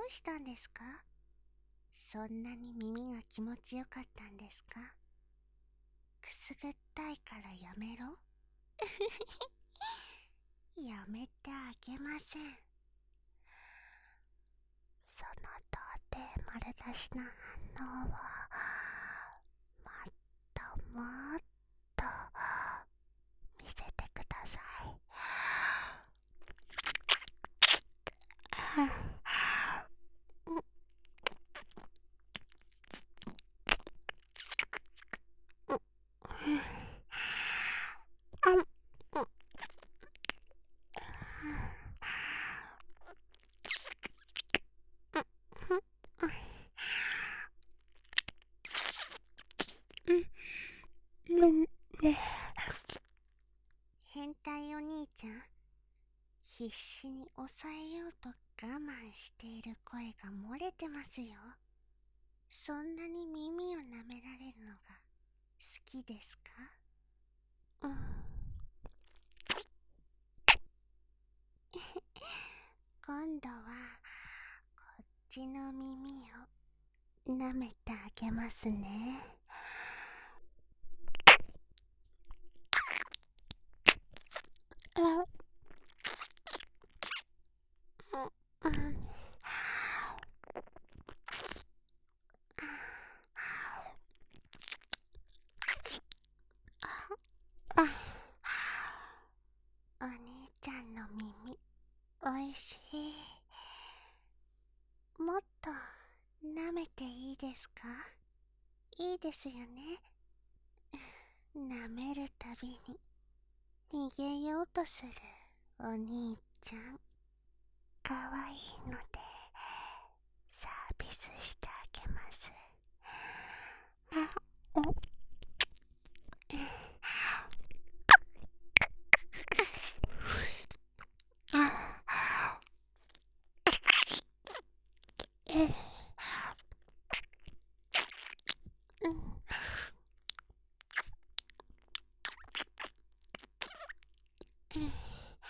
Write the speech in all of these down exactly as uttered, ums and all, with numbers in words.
うしたんですか？そんなに耳が気持ちよかったんですか？くすぐったいからやめろ。やめてあげません。その童貞丸出しな反応をもっともっと見せてください。変態お兄ちゃん、必死に抑えようと我慢している声が漏れてますよ。そんなに耳を舐められるのが好きですか？うん。今度はこっちの耳を舐めてあげますね。あ、うん、うん。あ、お兄ちゃんの耳おいしい。もっと舐めていいですか？いいですよね。舐めるたびに逃げようとするお兄ちゃん、かわいいのでサービスしてあげます。あ、お、あ、え、うん、うん。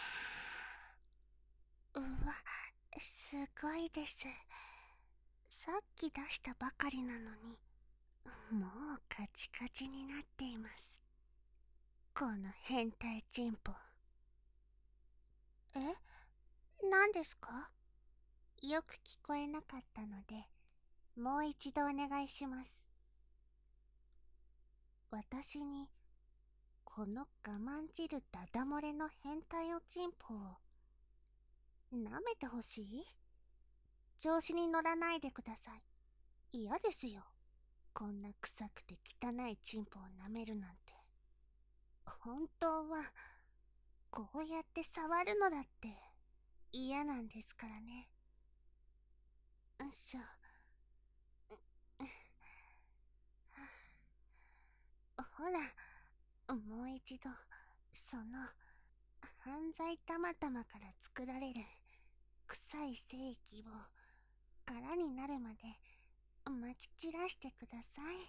うわ、すごいです。さっき出したばかりなのに、もうカチカチになっています。この変態チンポ。え、何ですか？よく聞こえなかったので、もう一度お願いします。私に、この我慢汁ダダ漏れの変態おちんぽを、舐めてほしい？調子に乗らないでください。嫌ですよ。こんな臭くて汚いチンポを舐めるなんて。本当は、こうやって触るのだって嫌なんですからね。うっしょ。ほら、もう一度、その、犯罪たまたまから作られる臭い精液を空になるまでまき散らしてください。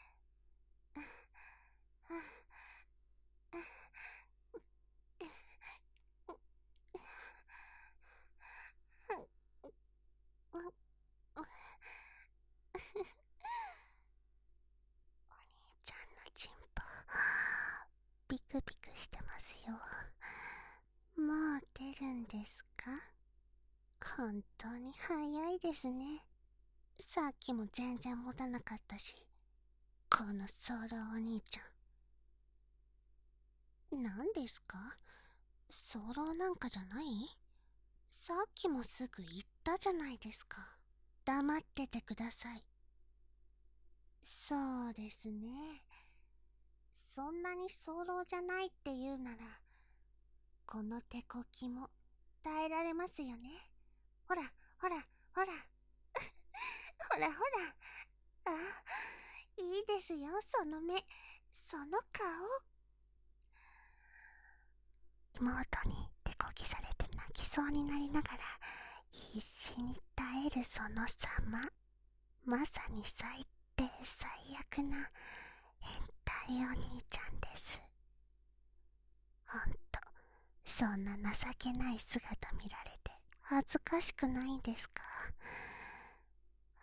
お兄ちゃんのチンポビクビクしてますよ。もう出るんですか？本当に早いですね。さっきも全然持たなかったし、このソーロお兄ちゃん。何ですか？ソーロなんかじゃない？さっきもすぐ言ったじゃないですか。黙っててください。そうですね。そんなに早漏じゃないって言うなら、この手こきも耐えられますよね。ほら、ほら、ほら。ほらほら。あ、いいですよ、その目。その顔。妹に手こきされて泣きそうになりながら、必死に耐えるその様。まさに最低最悪な変態お兄ちゃんです。ほんと、そんな情けない姿見られて恥ずかしくないんですか？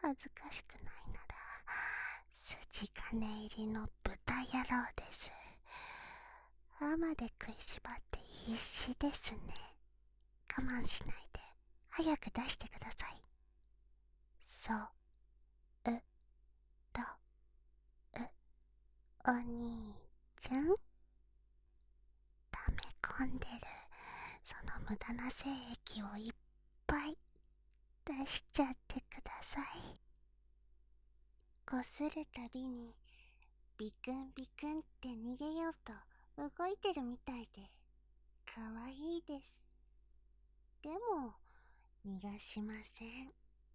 恥ずかしくないなら、筋金入りの豚野郎です。歯まで食いしばって必死ですね。我慢しないで、早く出してください。そう、う、と、う、お兄ちゃん、溜め込んでる、その無駄な精液をいっぱい出しちゃってください。こするたびにビクンビクンって逃げようと動いてるみたいでかわいいです。でも逃がしません。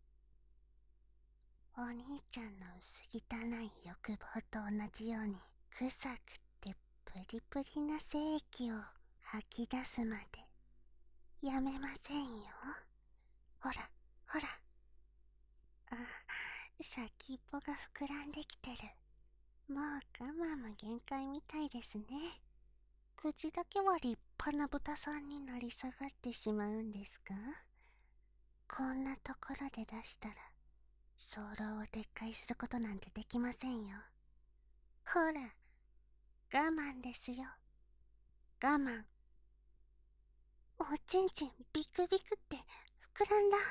お兄ちゃんの薄汚い欲望と同じように臭くてプリプリな精液を吐き出すまでやめませんよ。ほらほら、あ、先っぽが膨らんできてる。もう我慢も限界みたいですね。口だけは立派な豚さんになり下がってしまうんですか？こんなところで出したら早漏を撤回することなんてできませんよ。ほら、我慢ですよ。我慢。おちんちんビクビクって膨らんだ。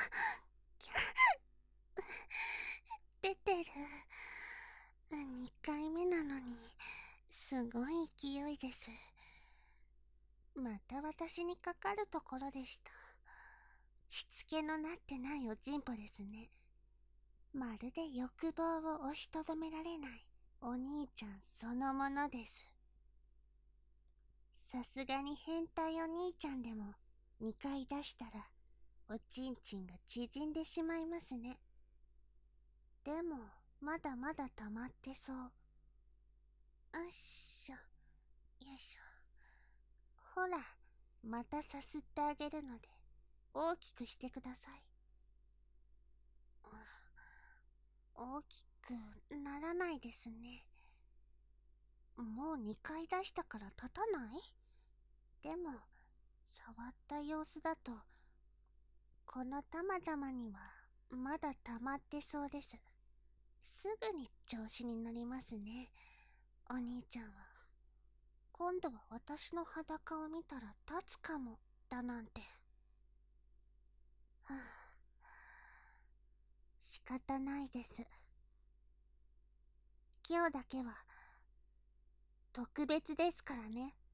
出てる。にかいめなのにすごい勢いです。また私にかかるところでした。しつけのなってないおちんぽですね。まるで欲望を押しとどめられないお兄ちゃんそのものです。さすがに変態お兄ちゃんでもにかい出したらおちんちんが縮んでしまいますね。でもまだまだ溜まってそう。よっしょ、よいしょ。ほら、またさすってあげるので大きくしてください。大きくならないですね。もうにかい出したから立たない？でも触った様子だとこのたまたまにはまだ溜まってそうです。すぐに調子に乗りますね、お兄ちゃんは。今度は私の裸を見たら立つかもだなんて。はあ、仕方ないです。今日だけは特別ですからね。